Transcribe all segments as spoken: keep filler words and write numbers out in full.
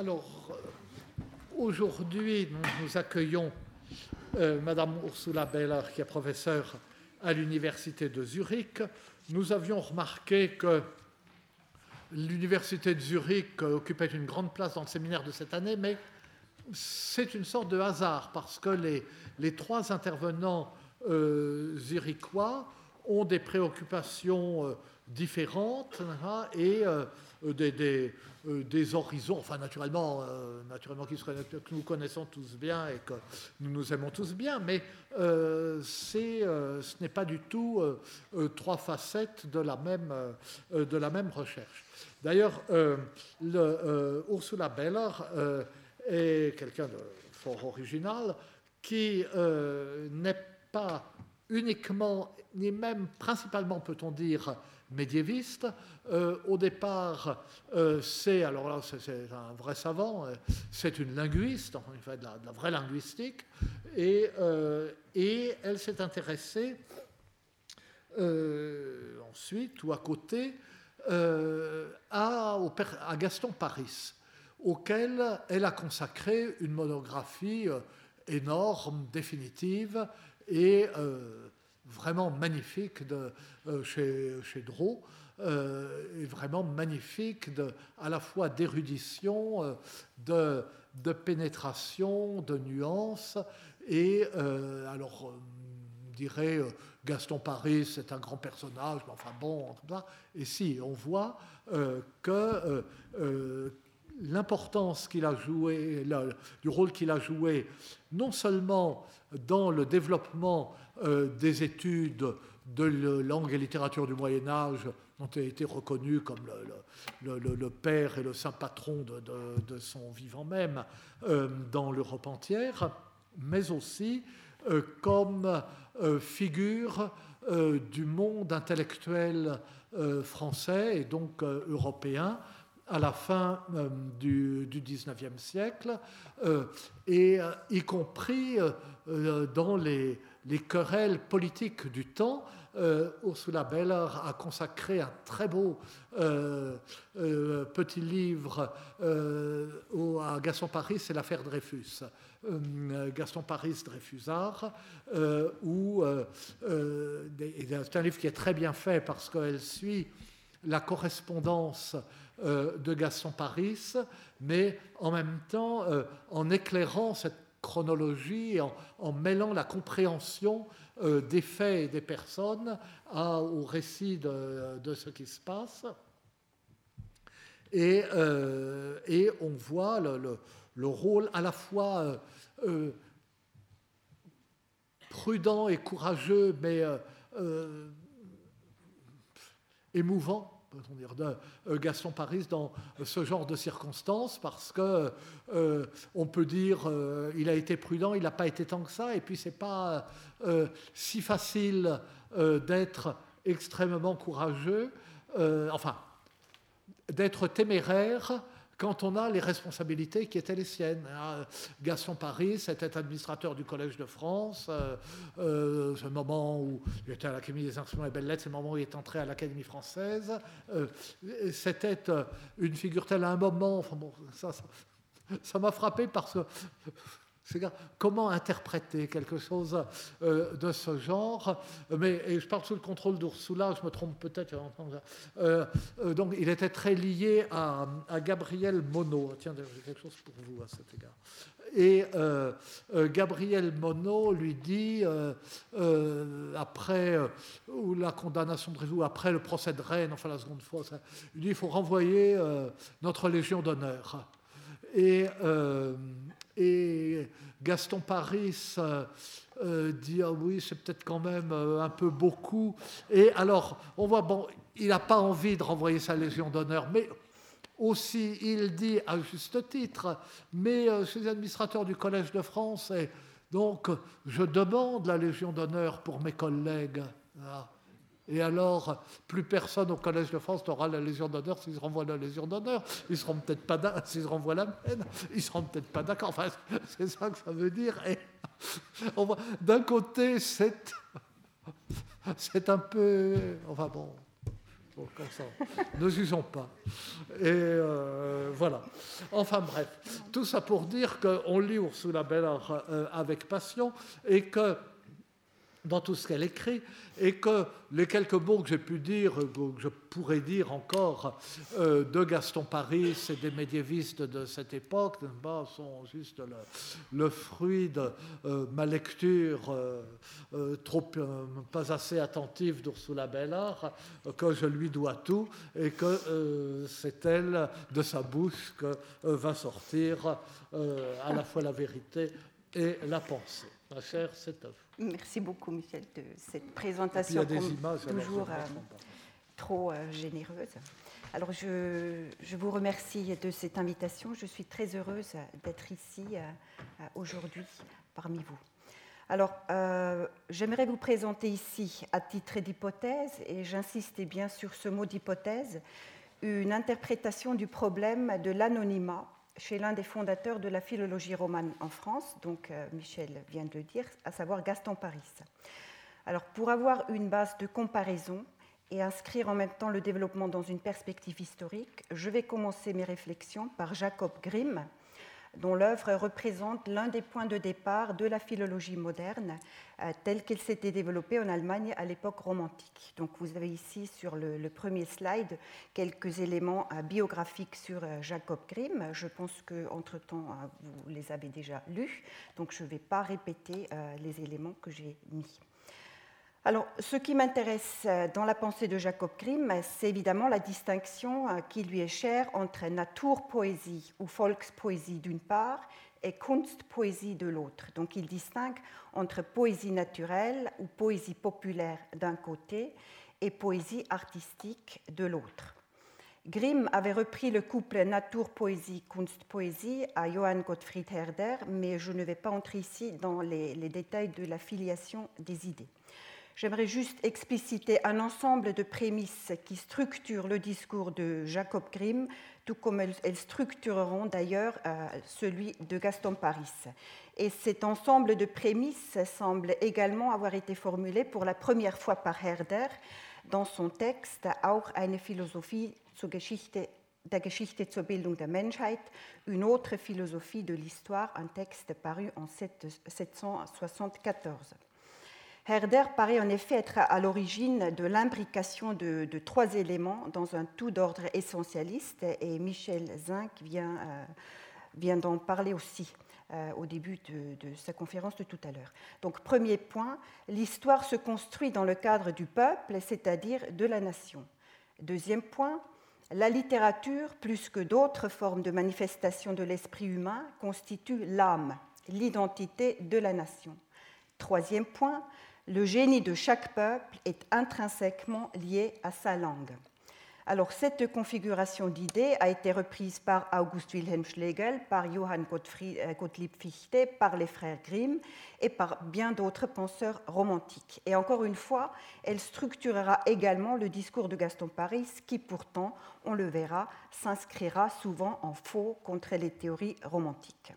Alors, aujourd'hui, nous, nous accueillons euh, Madame Ursula Beller, qui est professeure à l'Université de Zurich. Nous avions remarqué que l'Université de Zurich occupait une grande place dans le séminaire de cette année, mais c'est une sorte de hasard, parce que les, les trois intervenants euh, zurichois ont des préoccupations euh, différentes hein, et euh, des, des, euh, des horizons, enfin naturellement, euh, naturellement qui seraient, que nous connaissons tous bien et que nous nous aimons tous bien, mais euh, c'est, euh, ce n'est pas du tout euh, euh, trois facettes de la même, euh, de la même recherche. D'ailleurs, euh, le, euh, Ursula Beller euh, est quelqu'un de fort original qui euh, n'est pas uniquement, ni même principalement, peut-on dire, médiéviste. Euh, au départ, euh, c'est, alors là, c'est, c'est un vrai savant, euh, c'est une linguiste, enfin, il fait de la, de la vraie linguistique, et, euh, et elle s'est intéressée euh, ensuite, ou à côté, euh, à, au, à Gaston Paris, auquel elle a consacré une monographie euh, énorme, définitive, et euh, vraiment magnifique de, euh, chez, chez Drault, euh, et vraiment magnifique de, à la fois d'érudition, euh, de, de pénétration, de nuances, et euh, alors, on dirait, euh, Gaston Paris, c'est un grand personnage, mais enfin bon, et si, on voit euh, que euh, euh, l'importance qu'il a joué, le, du rôle qu'il a joué, non seulement dans le développement euh, des études de langue et littérature du Moyen-Âge, dont il a été reconnu comme le, le, le, le père et le saint patron de, de, de son vivant même euh, dans l'Europe entière, mais aussi euh, comme euh, figure euh, du monde intellectuel euh, français et donc euh, européen, à la fin euh, du, du dix-neuvième siècle, euh, et euh, y compris euh, dans les, les querelles politiques du temps. euh, Ursula Beller a consacré un très beau euh, euh, petit livre euh, au, à Gaston Paris, c'est l'affaire Dreyfus. Euh, Gaston Paris Dreyfusard, euh, où euh, euh, c'est un livre qui est très bien fait parce qu'elle suit la correspondance euh, de Gaston Paris, mais en même temps euh, en éclairant cette chronologie, en, en mêlant la compréhension euh, des faits et des personnes à, au récit de, de ce qui se passe. Et, euh, et on voit le, le, le rôle à la fois euh, euh, prudent et courageux, mais euh, euh, émouvant, peut-on dire, de Gaston Paris dans ce genre de circonstances, parce que euh, on peut dire euh, il a été prudent, il n'a pas été tant que ça, et puis c'est pas euh, si facile euh, d'être extrêmement courageux, euh, enfin d'être téméraire quand on a les responsabilités qui étaient les siennes. Gaston Paris était administrateur du Collège de France, euh, euh, ce moment où il était à l'Académie des instruments et belles-lettres, c'est le moment où il est entré à l'Académie française. Euh, c'était une figure telle à un moment, enfin bon, ça, ça, ça m'a frappé parce que c'est comment interpréter quelque chose euh, de ce genre. Mais et je parle sous le contrôle d'Ursula, je me trompe peut-être. Euh, euh, donc il était très lié à, à Gabriel Monod. Tiens, j'ai quelque chose pour vous à cet égard. Et euh, euh, Gabriel Monod lui dit, euh, euh, après euh, ou la condamnation de Dreyfus, après le procès de Rennes, enfin la seconde fois, ça, il dit il faut renvoyer euh, notre Légion d'honneur. Et, euh, et Gaston Paris euh, euh, dit ah oui, c'est peut-être quand même euh, un peu beaucoup. Et alors, on voit, bon, il n'a pas envie de renvoyer sa Légion d'honneur, mais aussi, il dit à juste titre, mais euh, je suis administrateur du Collège de France, et donc je demande la Légion d'honneur pour mes collègues. Ah. Et alors, plus personne au Collège de France n'aura la Légion d'honneur s'ils renvoient la Légion d'honneur. Ils seront peut-être pas d'accord. S'ils renvoient la mienne, ils seront peut-être pas d'accord. Enfin, c'est ça que ça veut dire. Et on voit, d'un côté, c'est, c'est un peu... Enfin bon... Donc, ne jugeons pas. Et euh, voilà. Enfin bref, tout ça pour dire qu'on lit Ursula Beller euh, avec passion et que dans tout ce qu'elle écrit, et que les quelques mots que j'ai pu dire, que je pourrais dire encore, euh, de Gaston Paris et des médiévistes de cette époque, bah, sont juste le, le fruit de euh, ma lecture euh, euh, trop, euh, pas assez attentive d'Ursula Beller, euh, que je lui dois tout, et que euh, c'est elle, de sa bouche, que euh, va sortir euh, à la fois la vérité et la pensée. Ma chère, c'est à vous. Merci beaucoup, Michel, de cette présentation images, toujours euh, trop euh, généreuse. Alors, je, je vous remercie de cette invitation. Je suis très heureuse d'être ici euh, aujourd'hui parmi vous. Alors, euh, j'aimerais vous présenter ici, à titre d'hypothèse, et j'insiste bien sur ce mot d'hypothèse, une interprétation du problème de l'anonymat chez l'un des fondateurs de la philologie romane en France, donc euh, Michel vient de le dire, à savoir Gaston Paris. Alors, pour avoir une base de comparaison et inscrire en même temps le développement dans une perspective historique, je vais commencer mes réflexions par Jacob Grimm, dont l'œuvre représente l'un des points de départ de la philologie moderne, euh, telle qu'elle s'était développée en Allemagne à l'époque romantique. Donc vous avez ici sur le, le premier slide quelques éléments euh, biographiques sur euh, Jacob Grimm. Je pense qu'entre-temps, euh, vous les avez déjà lus, donc je ne vais pas répéter euh, les éléments que j'ai mis. Alors, ce qui m'intéresse dans la pensée de Jacob Grimm, c'est évidemment la distinction qui lui est chère entre Naturpoésie ou Volkspoésie d'une part et Kunstpoésie de l'autre. Donc, il distingue entre poésie naturelle ou poésie populaire d'un côté et poésie artistique de l'autre. Grimm avait repris le couple Naturpoésie-Kunstpoésie à Johann Gottfried Herder, mais je ne vais pas entrer ici dans les, les détails de la filiation des idées. J'aimerais juste expliciter un ensemble de prémices qui structurent le discours de Jacob Grimm, tout comme elles structureront d'ailleurs celui de Gaston Paris. Et cet ensemble de prémices semble également avoir été formulé pour la première fois par Herder dans son texte Auch eine Philosophie zur Geschichte der Geschichte zur Bildung der Menschheit, une autre philosophie de l'histoire, un texte paru en sept cent soixante-quatorze. Herder paraît en effet être à l'origine de l'imbrication de, de trois éléments dans un tout d'ordre essentialiste, et Michel Zinc vient, euh, vient d'en parler aussi euh, au début de, de sa conférence de tout à l'heure. Donc, premier point, l'histoire se construit dans le cadre du peuple, c'est-à-dire de la nation. Deuxième point, la littérature, plus que d'autres formes de manifestation de l'esprit humain, constitue l'âme, l'identité de la nation. Troisième point, le génie de chaque peuple est intrinsèquement lié à sa langue. Alors, cette configuration d'idées a été reprise par August Wilhelm Schlegel, par Johann Gottlieb Fichte, par les frères Grimm et par bien d'autres penseurs romantiques. Et encore une fois, elle structurera également le discours de Gaston Paris, qui pourtant, on le verra, s'inscrira souvent en faux contre les théories romantiques.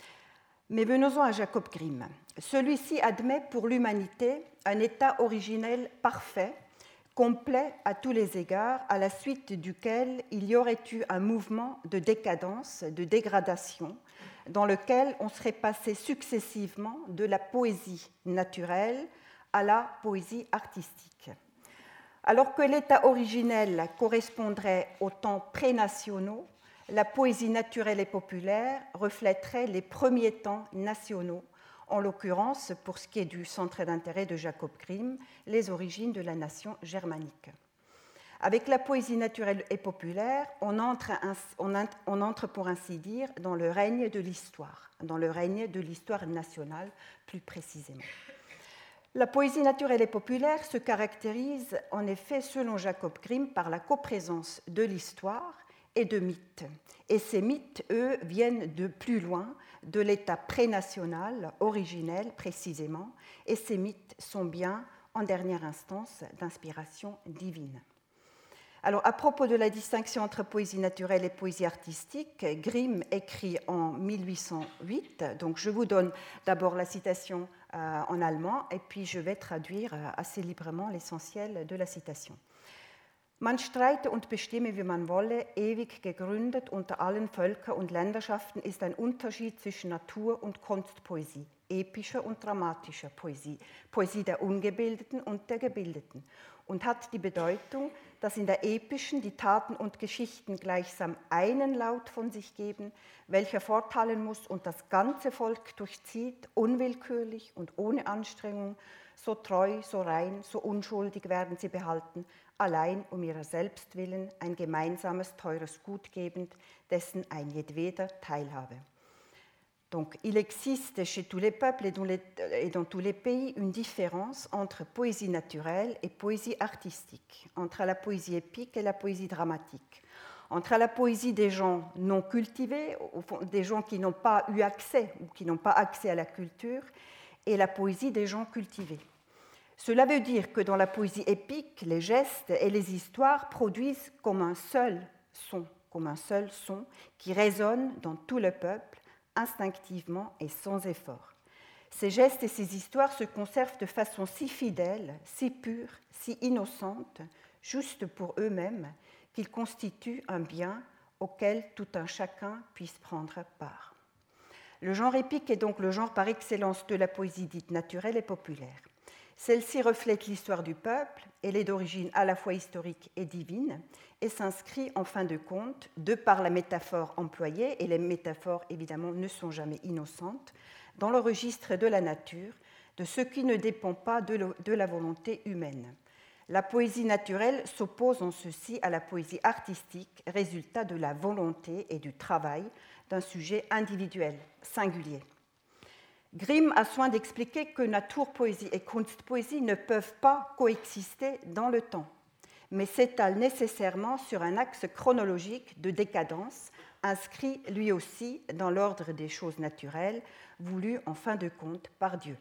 Mais venons-en à Jacob Grimm. Celui-ci admet pour l'humanité un état originel parfait, complet à tous les égards, à la suite duquel il y aurait eu un mouvement de décadence, de dégradation, dans lequel on serait passé successivement de la poésie naturelle à la poésie artistique. Alors que l'état originel correspondrait aux temps prénationaux, la poésie naturelle et populaire reflèterait les premiers temps nationaux, en l'occurrence, pour ce qui est du centre d'intérêt de Jacob Grimm, les origines de la nation germanique. Avec la poésie naturelle et populaire, on entre, on entre pour ainsi dire dans le règne de l'histoire, dans le règne de l'histoire nationale plus précisément. La poésie naturelle et populaire se caractérise en effet, selon Jacob Grimm, par la coprésence de l'histoire et de mythes. Et ces mythes, eux, viennent de plus loin, de l'état prénational, originel précisément, et ces mythes sont bien, en dernière instance, d'inspiration divine. Alors, à propos de la distinction entre poésie naturelle et poésie artistique, Grimm écrit en mille huit cent huit, donc je vous donne d'abord la citation euh, en allemand, et puis je vais traduire euh, assez librement l'essentiel de la citation. Man streite und bestimme, wie man wolle, ewig gegründet unter allen Völker und Länderschaften ist ein Unterschied zwischen Natur- und Kunstpoesie, epischer und dramatischer Poesie, Poesie der Ungebildeten und der Gebildeten, und hat die Bedeutung, dass in der epischen die Taten und Geschichten gleichsam einen Laut von sich geben, welcher vorteilen muss und das ganze Volk durchzieht, unwillkürlich und ohne Anstrengung, so treu, so rein, so unschuldig werden sie behalten, allein um ihrer selbst willen ein gemeinsames, teures Gut gebend, dessen ein jedweder teilhabe. Donc, il existe chez tous les peuples et dans, les, et dans tous les pays une différence entre poésie naturelle et poésie artistique, entre la poésie épique et la poésie dramatique, entre la poésie des gens non cultivés, des gens qui n'ont pas eu accès ou qui n'ont pas accès à la culture, et la poésie des gens cultivés. Cela veut dire que dans la poésie épique, les gestes et les histoires produisent comme un seul son, comme un seul son qui résonne dans tout le peuple, instinctivement et sans effort. Ces gestes et ces histoires se conservent de façon si fidèle, si pure, si innocente, juste pour eux-mêmes, qu'ils constituent un bien auquel tout un chacun puisse prendre part. Le genre épique est donc le genre par excellence de la poésie dite naturelle et populaire. Celle-ci reflète l'histoire du peuple, elle est d'origine à la fois historique et divine, et s'inscrit en fin de compte, de par la métaphore employée, et les métaphores évidemment ne sont jamais innocentes, dans le registre de la nature, de ce qui ne dépend pas de, le, de la volonté humaine. La poésie naturelle s'oppose en ceci à la poésie artistique, résultat de la volonté et du travail d'un sujet individuel, singulier. Grimm a soin d'expliquer que Naturpoésie et Kunstpoésie ne peuvent pas coexister dans le temps, mais s'étalent nécessairement sur un axe chronologique de décadence, inscrit lui aussi dans l'ordre des choses naturelles, voulu en fin de compte par Dieu.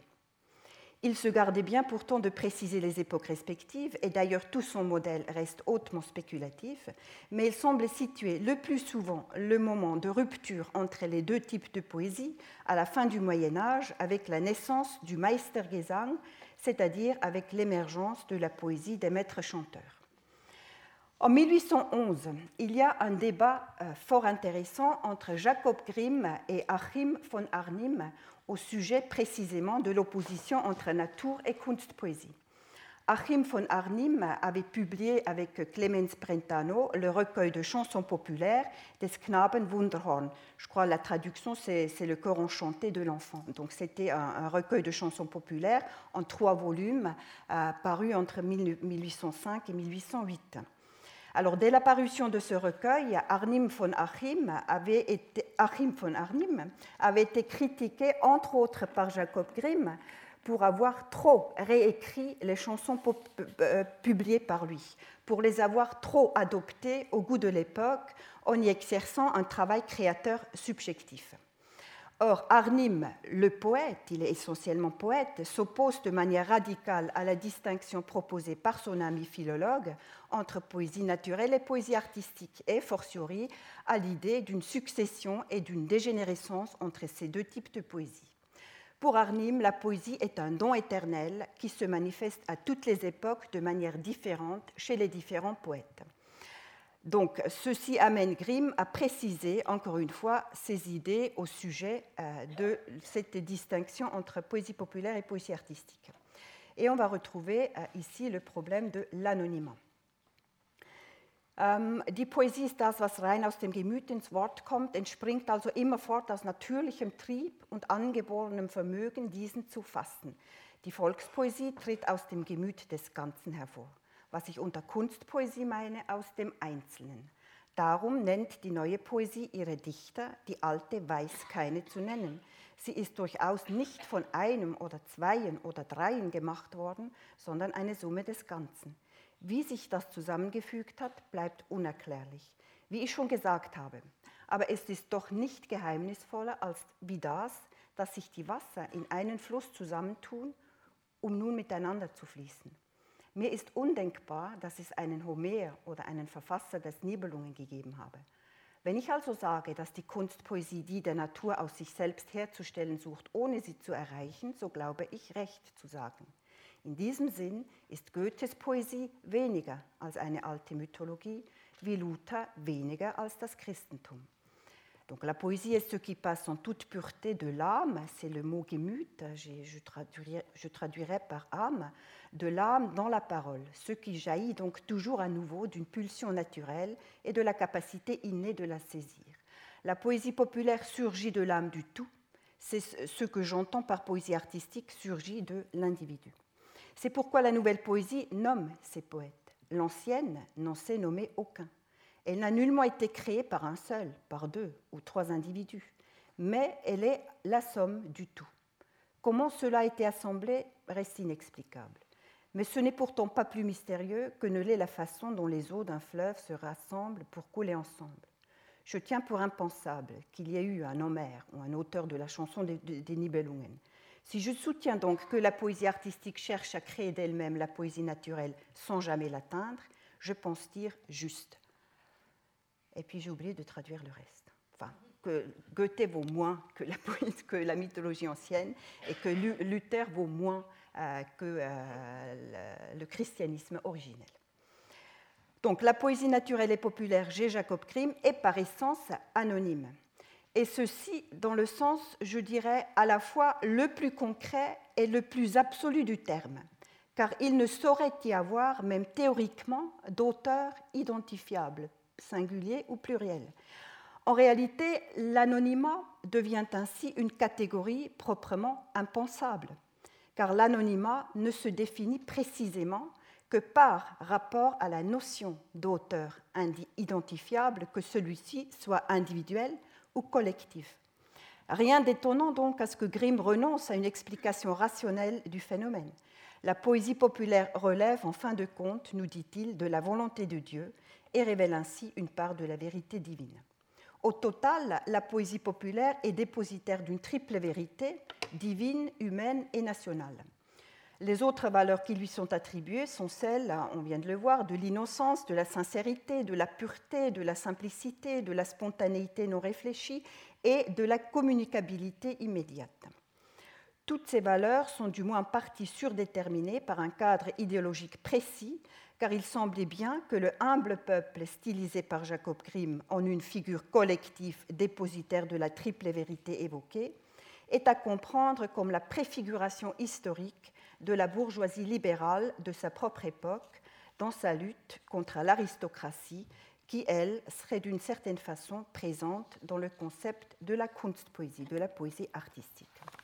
Il se gardait bien pourtant de préciser les époques respectives, et d'ailleurs tout son modèle reste hautement spéculatif, mais il semble situer le plus souvent le moment de rupture entre les deux types de poésie à la fin du Moyen-Âge, avec la naissance du Meistergesang, c'est-à-dire avec l'émergence de la poésie des maîtres chanteurs. En mille huit cent onze, il y a un débat fort intéressant entre Jacob Grimm et Achim von Arnim au sujet précisément de l'opposition entre Natur- et Kunstpoésie. Achim von Arnim avait publié avec Clemens Brentano le recueil de chansons populaires des Knaben Wunderhorn. Je crois que la traduction, c'est, c'est le chœur enchanté de l'enfant. Donc c'était un, un recueil de chansons populaires en trois volumes, euh, paru entre mille huit cent cinq et mille huit cent huit. Alors, dès la parution de ce recueil, Arnim von Achim avait été, Achim von Arnim avait été critiqué, entre autres par Jacob Grimm, pour avoir trop réécrit les chansons pop- euh, publiées par lui, pour les avoir trop adoptées au goût de l'époque, en y exerçant un travail créateur subjectif. Or, Arnim, le poète, il est essentiellement poète, s'oppose de manière radicale à la distinction proposée par son ami philologue entre poésie naturelle et poésie artistique, et fortiori à l'idée d'une succession et d'une dégénérescence entre ces deux types de poésie. Pour Arnim, la poésie est un don éternel qui se manifeste à toutes les époques de manière différente chez les différents poètes. Donc, ceci amène Grimm à préciser, encore une fois, ses idées au sujet euh, de cette distinction entre poésie populaire et poésie artistique. Et on va retrouver euh, ici le problème de l'anonymat. Ähm, die Poesie ist das, was rein aus dem Gemüt ins Wort kommt, entspringt also immerfort aus natürlichem Trieb und angeborenem Vermögen, diesen zu fassen. Die Volkspoesie tritt aus dem Gemüt des Ganzen hervor. Was ich unter Kunstpoesie meine, aus dem Einzelnen. Darum nennt die neue Poesie ihre Dichter, die alte weiß keine zu nennen. Sie ist durchaus nicht von einem oder zweien oder dreien gemacht worden, sondern eine Summe des Ganzen. Wie sich das zusammengefügt hat, bleibt unerklärlich, wie ich schon gesagt habe. Aber es ist doch nicht geheimnisvoller als wie das, dass sich die Wasser in einen Fluss zusammentun, um nun miteinander zu fließen. Mir ist undenkbar, dass es einen Homer oder einen Verfasser des Nibelungen gegeben habe. Wenn ich also sage, dass die Kunstpoesie die der Natur aus sich selbst herzustellen sucht, ohne sie zu erreichen, so glaube ich, recht zu sagen. In diesem Sinn ist Goethes Poesie weniger als eine alte Mythologie, wie Luther weniger als das Christentum. Donc la poésie est ce qui passe en toute pureté de l'âme, c'est le mot Gemüt, je traduirai, je traduirai par âme, de l'âme dans la parole, ce qui jaillit donc toujours à nouveau d'une pulsion naturelle et de la capacité innée de la saisir. La poésie populaire surgit de l'âme du tout, c'est ce que j'entends par poésie artistique surgit de l'individu. C'est pourquoi la nouvelle poésie nomme ses poètes. L'ancienne n'en sait nommer aucun. Elle n'a nullement été créée par un seul, par deux ou trois individus, mais elle est la somme du tout. Comment cela a été assemblé reste inexplicable. Mais ce n'est pourtant pas plus mystérieux que ne l'est la façon dont les eaux d'un fleuve se rassemblent pour couler ensemble. Je tiens pour impensable qu'il y ait eu un Homère ou un auteur de la chanson des, des Nibelungen. Si je soutiens donc que la poésie artistique cherche à créer d'elle-même la poésie naturelle sans jamais l'atteindre, je pense dire juste. Et puis j'ai oublié de traduire le reste. Enfin, que Goethe vaut moins que la, que la mythologie ancienne et que Luther vaut moins euh, que euh, le, le christianisme originel. Donc la poésie naturelle et populaire chez Jacob Grimm est par essence anonyme. Et ceci dans le sens, je dirais, à la fois le plus concret et le plus absolu du terme, car il ne saurait y avoir, même théoriquement, d'auteur identifiable, singulier ou pluriel. En réalité, l'anonymat devient ainsi une catégorie proprement impensable, car l'anonymat ne se définit précisément que par rapport à la notion d'auteur identifiable, que celui-ci soit individuel ou collectif. Rien d'étonnant donc à ce que Grimm renonce à une explication rationnelle du phénomène. La poésie populaire relève, en fin de compte, nous dit-il, de la volonté de Dieu et révèle ainsi une part de la vérité divine. Au total, la poésie populaire est dépositaire d'une triple vérité, divine, humaine et nationale. Les autres valeurs qui lui sont attribuées sont celles, on vient de le voir, de l'innocence, de la sincérité, de la pureté, de la simplicité, de la spontanéité non réfléchie et de la communicabilité immédiate. Toutes ces valeurs sont du moins en partie surdéterminées par un cadre idéologique précis, car il semblait bien que le humble peuple stylisé par Jacob Grimm en une figure collective dépositaire de la triple vérité évoquée est à comprendre comme la préfiguration historique de la bourgeoisie libérale de sa propre époque dans sa lutte contre l'aristocratie qui, elle, serait d'une certaine façon présente dans le concept de la Kunstpoésie, de la poésie artistique.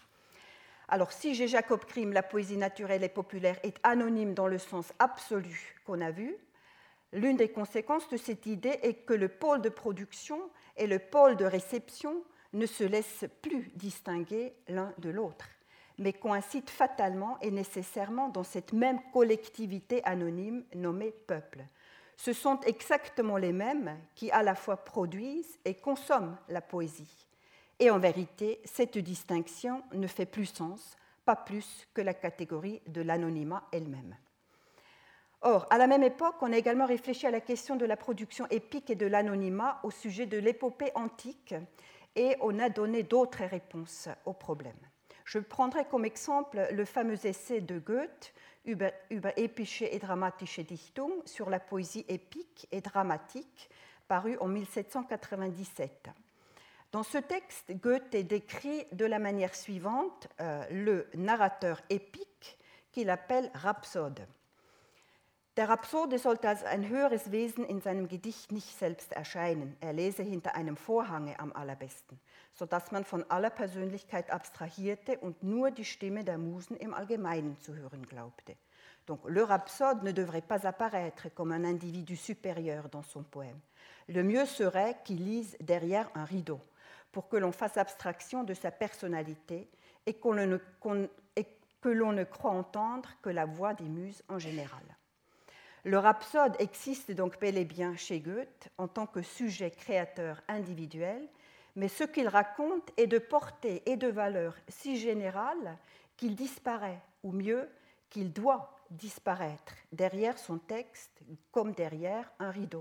Alors, si chez Jacob Grimm, la poésie naturelle et populaire est anonyme dans le sens absolu qu'on a vu, l'une des conséquences de cette idée est que le pôle de production et le pôle de réception ne se laissent plus distinguer l'un de l'autre, mais coïncident fatalement et nécessairement dans cette même collectivité anonyme nommée peuple. Ce sont exactement les mêmes qui à la fois produisent et consomment la poésie. Et en vérité, cette distinction ne fait plus sens, pas plus que la catégorie de l'anonymat elle-même. Or, à la même époque, on a également réfléchi à la question de la production épique et de l'anonymat au sujet de l'épopée antique, et on a donné d'autres réponses au problème. Je prendrai comme exemple le fameux essai de Goethe, Über, über epische et dramatische Dichtung, sur la poésie épique et dramatique, paru en mille sept cent quatre-vingt-dix-sept. Dans ce texte, Goethe décrit de la manière suivante euh, le narrateur épique qu'il appelle Rhapsode. Der Rhapsode sollte als ein höheres Wesen in seinem Gedicht nicht selbst erscheinen. Er lese hinter einem Vorhange am allerbesten, sodass man von aller Persönlichkeit abstrahierte und nur die Stimme der Musen im Allgemeinen zu hören glaubte. Donc, le rhapsode ne devrait pas apparaître comme un individu supérieur dans son poème. Le mieux serait qu'il lise derrière un rideau, pour que l'on fasse abstraction de sa personnalité et, qu'on ne, qu'on, et que l'on ne croit entendre que la voix des muses en général. Le rhapsode existe donc bel et bien chez Goethe en tant que sujet créateur individuel, mais ce qu'il raconte est de portée et de valeur si générale qu'il disparaît, ou mieux, qu'il doit disparaître derrière son texte comme derrière un rideau.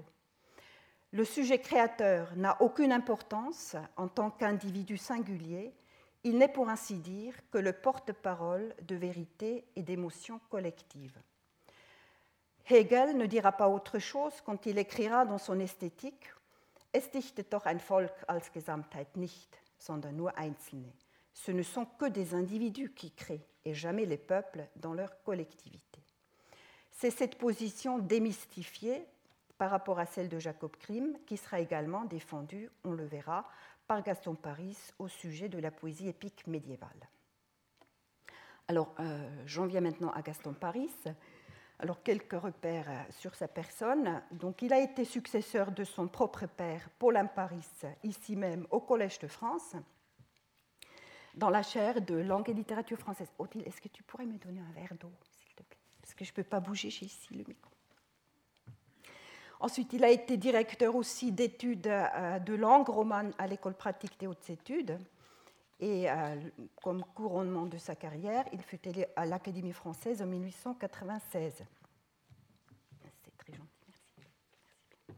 Le sujet créateur n'a aucune importance en tant qu'individu singulier, il n'est pour ainsi dire que le porte-parole de vérité et d'émotions collectives. Hegel ne dira pas autre chose quand il écrira dans son Esthétique « Es dichtet doch ein Volk als Gesamtheit nicht, sondern nur Einzelne ». Ce ne sont que des individus qui créent et jamais les peuples dans leur collectivité. C'est cette position démystifiée par rapport à celle de Jacob Grimm qui sera également défendue, on le verra, par Gaston Paris au sujet de la poésie épique médiévale. Alors, euh, j'en viens maintenant à Gaston Paris. Alors, quelques repères sur sa personne. Donc, il a été successeur de son propre père, Paulin Paris, ici même au Collège de France, dans la chaire de langue et littérature française. Odile, est-ce que tu pourrais me donner un verre d'eau, s'il te plaît? Parce que je ne peux pas bouger, j'ai ici le micro. Ensuite, il a été directeur aussi d'études de langue romane à l'École pratique des hautes études. Et euh, comme couronnement de sa carrière, il fut élu à l'Académie française en mille huit cent quatre-vingt-seize. C'est très gentil, merci. merci.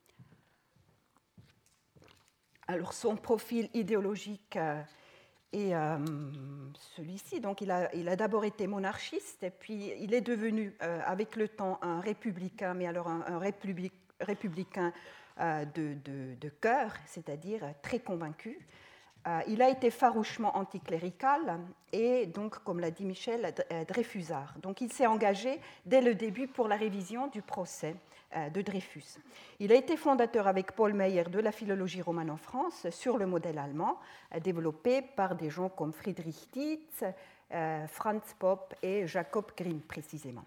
Alors, son profil idéologique euh, est euh, celui-ci. Donc, il a, il a d'abord été monarchiste, et puis il est devenu, euh, avec le temps, un républicain, mais alors un, un républic, républicain euh, de, de, de cœur, c'est-à-dire très convaincu. Euh, il a été farouchement anticlérical et donc, comme l'a dit Michel, Dreyfusard. Donc, il s'est engagé dès le début pour la révision du procès euh, de Dreyfus. Il a été fondateur avec Paul Meyer de la philologie romane en France sur le modèle allemand, euh, développé par des gens comme Friedrich Dietz, euh, Franz Popp et Jacob Grimm précisément.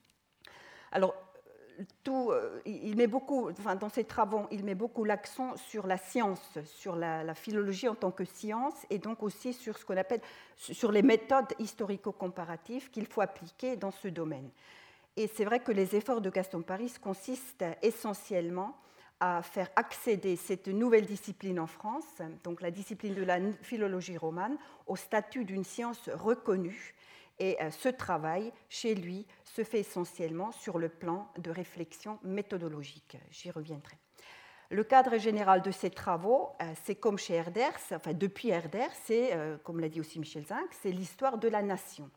Alors, Tout, il met beaucoup, enfin, dans ses travaux, il met beaucoup l'accent sur la science, sur la, la philologie en tant que science, et donc aussi sur ce qu'on appelle sur les méthodes historico-comparatives qu'il faut appliquer dans ce domaine. Et c'est vrai que les efforts de Gaston Paris consistent essentiellement à faire accéder cette nouvelle discipline en France, donc la discipline de la philologie romane, au statut d'une science reconnue. Et ce travail, chez lui, se fait essentiellement sur le plan de réflexion méthodologique. J'y reviendrai. Le cadre général de ces travaux, c'est comme chez Herders, enfin depuis Herders, c'est, comme l'a dit aussi Michel Zinc, c'est l'histoire de la nation.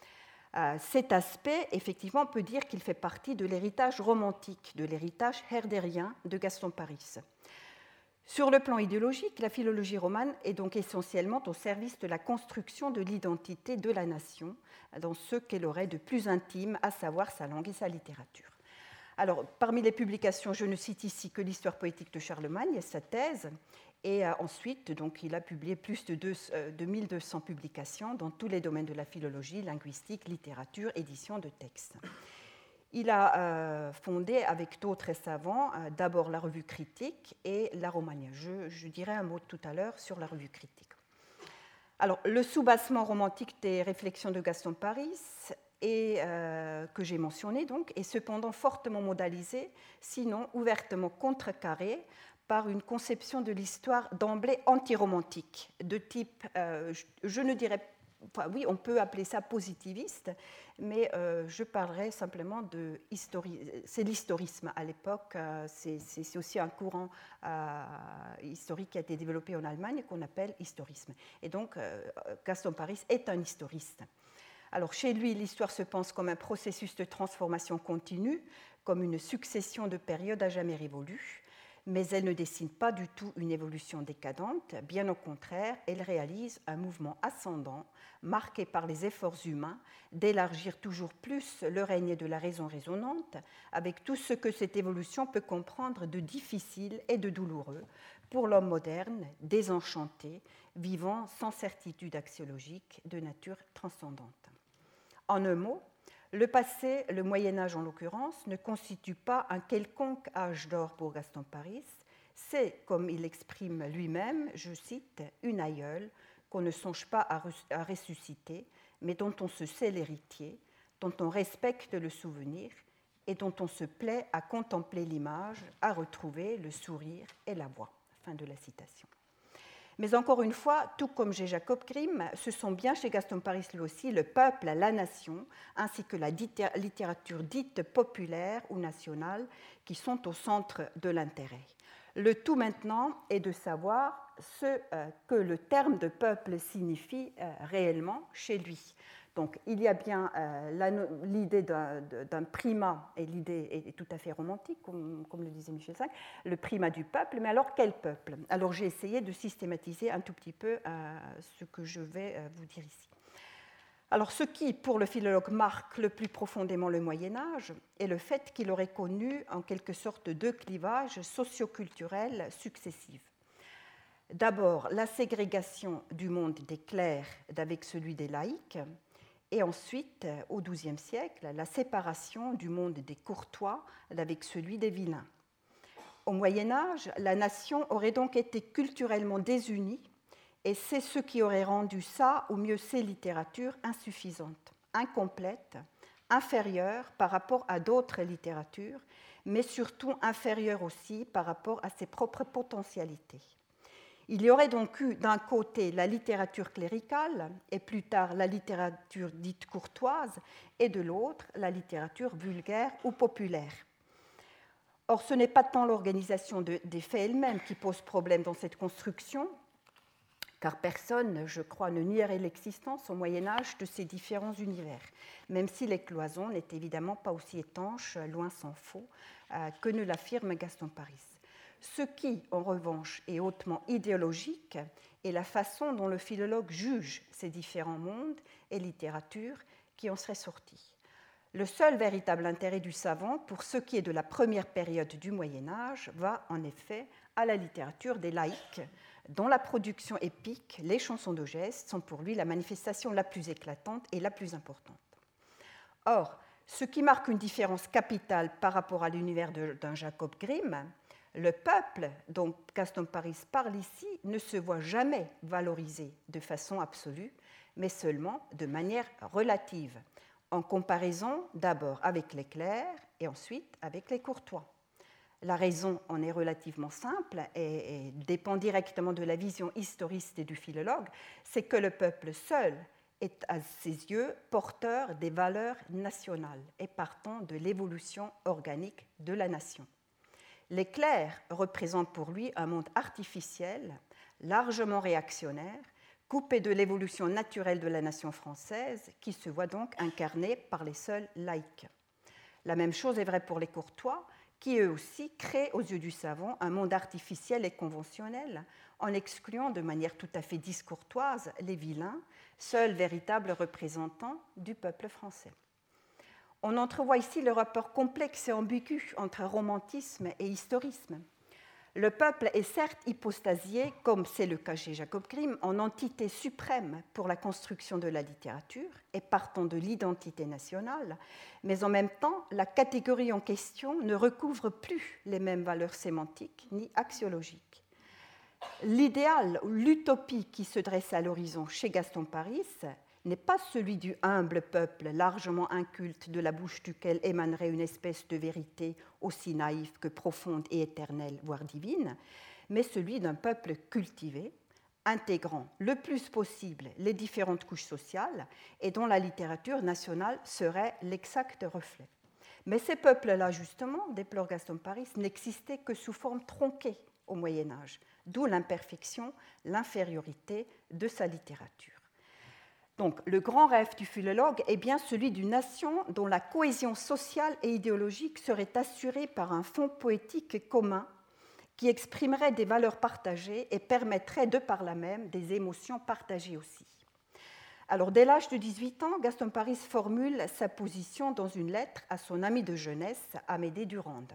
Cet aspect, effectivement, on peut dire qu'il fait partie de l'héritage romantique, de l'héritage herdérien de Gaston Paris. Sur le plan idéologique, la philologie romane est donc essentiellement au service de la construction de l'identité de la nation, dans ce qu'elle aurait de plus intime, à savoir sa langue et sa littérature. Alors, parmi les publications, je ne cite ici que l'histoire poétique de Charlemagne et sa thèse, et euh, ensuite, donc, il a publié plus de, deux, euh, de mille deux cents publications dans tous les domaines de la philologie, linguistique, littérature, édition de textes. Il a euh, fondé avec d'autres savants euh, d'abord la revue Critique et la Romagna. Je, je dirai un mot tout à l'heure sur la revue Critique. Alors, le soubassement romantique des réflexions de Gaston Paris, et, euh, que j'ai mentionné, donc, est cependant fortement modalisé, sinon ouvertement contrecarré, par une conception de l'histoire d'emblée antiromantique, de type, euh, je, je ne dirais pas, Enfin, oui, on peut appeler ça positiviste, mais euh, je parlerai simplement de histori- c'est l'historisme à l'époque. Euh, c'est, c'est aussi un courant euh, historique qui a été développé en Allemagne qu'on appelle historisme. Et donc, euh, Gaston Paris est un historiste. Alors, chez lui, l'histoire se pense comme un processus de transformation continue, comme une succession de périodes à jamais révolues. Mais elle ne dessine pas du tout une évolution décadente, bien au contraire, elle réalise un mouvement ascendant, marqué par les efforts humains d'élargir toujours plus le règne de la raison raisonnante, avec tout ce que cette évolution peut comprendre de difficile et de douloureux pour l'homme moderne, désenchanté, vivant sans certitude axiologique de nature transcendante. En un mot, le passé, le Moyen-Âge en l'occurrence, ne constitue pas un quelconque âge d'or pour Gaston Paris. C'est, comme il l'exprime lui-même, je cite, une aïeule qu'on ne songe pas à ressusciter, mais dont on se sait l'héritier, dont on respecte le souvenir et dont on se plaît à contempler l'image, à retrouver le sourire et la voix. Fin de la citation. Mais encore une fois, tout comme chez Jacob Grimm, ce sont bien chez Gaston Paris lui aussi le peuple, la nation, ainsi que la littérature dite populaire ou nationale qui sont au centre de l'intérêt. Le tout maintenant est de savoir ce euh, que le terme de peuple signifie euh, réellement chez lui. Donc il y a bien euh, l'idée d'un, d'un primat, et l'idée est tout à fait romantique, comme, comme le disait Michel Serres, le primat du peuple, mais alors quel peuple? Alors j'ai essayé de systématiser un tout petit peu euh, ce que je vais euh, vous dire ici. Alors, ce qui, pour le philologue, marque le plus profondément le Moyen-Âge est le fait qu'il aurait connu en quelque sorte deux clivages socioculturels successifs. D'abord, la ségrégation du monde des clercs avec celui des laïcs, et ensuite, au douzième siècle, la séparation du monde des courtois avec celui des vilains. Au Moyen-Âge, la nation aurait donc été culturellement désunie, et c'est ce qui aurait rendu ça, ou mieux ces littératures, insuffisantes, incomplètes, inférieures par rapport à d'autres littératures, mais surtout inférieures aussi par rapport à ses propres potentialités. Il y aurait donc eu d'un côté la littérature cléricale, et plus tard la littérature dite courtoise, et de l'autre la littérature vulgaire ou populaire. Or, ce n'est pas tant l'organisation de, des faits elle-même qui pose problème dans cette construction, car personne, je crois, ne nierait l'existence au Moyen-Âge de ces différents univers, même si les cloisons n'étaient évidemment pas aussi étanches, loin s'en faut, que ne l'affirme Gaston Paris. Ce qui, en revanche, est hautement idéologique est la façon dont le philologue juge ces différents mondes et littératures qui en seraient sortis. Le seul véritable intérêt du savant, pour ce qui est de la première période du Moyen-Âge, va en effet à la littérature des laïcs, dont la production épique, les chansons de geste, sont pour lui la manifestation la plus éclatante et la plus importante. Or, ce qui marque une différence capitale par rapport à l'univers d'un Jacob Grimm, le peuple dont Gaston Paris parle ici ne se voit jamais valorisé de façon absolue, mais seulement de manière relative, en comparaison d'abord avec les clercs et ensuite avec les courtois. La raison en est relativement simple et, et dépend directement de la vision historiste du philologue, c'est que le peuple seul est à ses yeux porteur des valeurs nationales et partant de l'évolution organique de la nation. Les clercs représentent pour lui un monde artificiel, largement réactionnaire, coupé de l'évolution naturelle de la nation française, qui se voit donc incarnée par les seuls laïcs. La même chose est vraie pour les courtois, qui eux aussi créent aux yeux du savant un monde artificiel et conventionnel, en excluant de manière tout à fait discourtoise les vilains, seuls véritables représentants du peuple français. On entrevoit ici le rapport complexe et ambigu entre romantisme et historisme. Le peuple est certes hypostasié, comme c'est le cas chez Jacob Grimm, en entité suprême pour la construction de la littérature et partant de l'identité nationale, mais en même temps, la catégorie en question ne recouvre plus les mêmes valeurs sémantiques ni axiologiques. L'idéal ou l'utopie qui se dresse à l'horizon chez Gaston Paris n'est pas celui du humble peuple largement inculte de la bouche duquel émanerait une espèce de vérité aussi naïve que profonde et éternelle, voire divine, mais celui d'un peuple cultivé, intégrant le plus possible les différentes couches sociales et dont la littérature nationale serait l'exact reflet. Mais ces peuples-là, justement, déplore Gaston Paris, n'existaient que sous forme tronquée au Moyen-Âge, d'où l'imperfection, l'infériorité de sa littérature. Donc, le grand rêve du philologue est bien celui d'une nation dont la cohésion sociale et idéologique serait assurée par un fond poétique commun qui exprimerait des valeurs partagées et permettrait de par là même des émotions partagées aussi. Alors, dès l'âge de dix-huit ans, Gaston Paris formule sa position dans une lettre à son ami de jeunesse, Amédée Durande.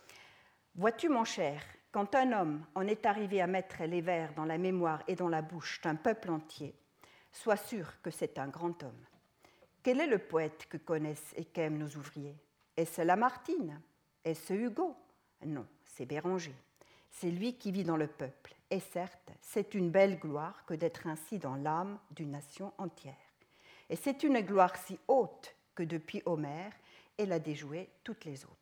« Vois-tu, mon cher, quand un homme en est arrivé à mettre les vers dans la mémoire et dans la bouche d'un peuple entier, sois sûr que c'est un grand homme. Quel est le poète que connaissent et qu'aiment nos ouvriers? Est-ce Lamartine? Est-ce Hugo? Non, c'est Béranger. C'est lui qui vit dans le peuple. Et certes, c'est une belle gloire que d'être ainsi dans l'âme d'une nation entière. Et c'est une gloire si haute que depuis Homère, elle a déjoué toutes les autres. »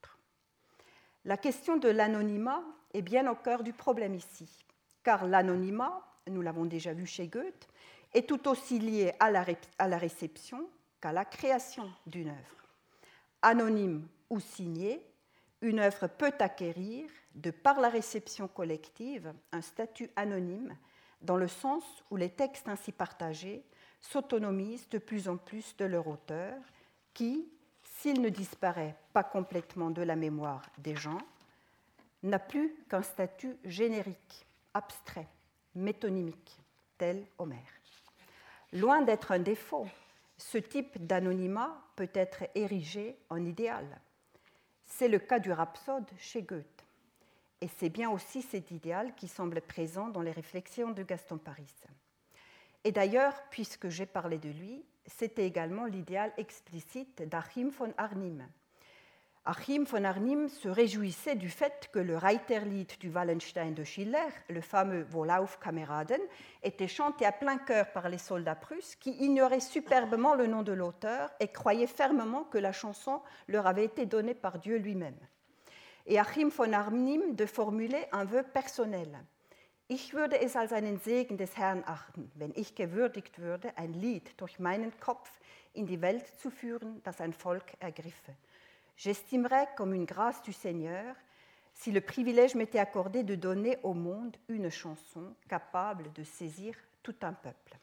La question de l'anonymat est bien au cœur du problème ici, car l'anonymat, nous l'avons déjà vu chez Goethe, est tout aussi lié à la, ré- à la réception qu'à la création d'une œuvre. Anonyme ou signé, une œuvre peut acquérir, de par la réception collective, un statut anonyme, dans le sens où les textes ainsi partagés s'autonomisent de plus en plus de leur auteur, qui, s'il ne disparaît pas complètement de la mémoire des gens, n'a plus qu'un statut générique, abstrait, métonymique, tel Homère. Loin d'être un défaut, ce type d'anonymat peut être érigé en idéal. C'est le cas du rhapsode chez Goethe. Et c'est bien aussi cet idéal qui semble présent dans les réflexions de Gaston Paris. Et d'ailleurs, puisque j'ai parlé de lui, c'était également l'idéal explicite d'Achim von Arnim. Achim von Arnim se réjouissait du fait que le Reiterlied du Wallenstein de Schiller, le fameux Wohlauf Kameraden, était chanté à plein chœur par les soldats prusses qui ignoraient superbement le nom de l'auteur et croyaient fermement que la chanson leur avait été donnée par Dieu lui-même. Et Achim von Arnim de formuler un vœu personnel. Ich würde es als einen Segen des Herrn achten, wenn ich gewürdigt würde, ein Lied durch meinen Kopf in die Welt zu führen, das ein Volk ergriffe. J'estimerais comme une grâce du Seigneur si le privilège m'était accordé de donner au monde une chanson capable de saisir tout un peuple.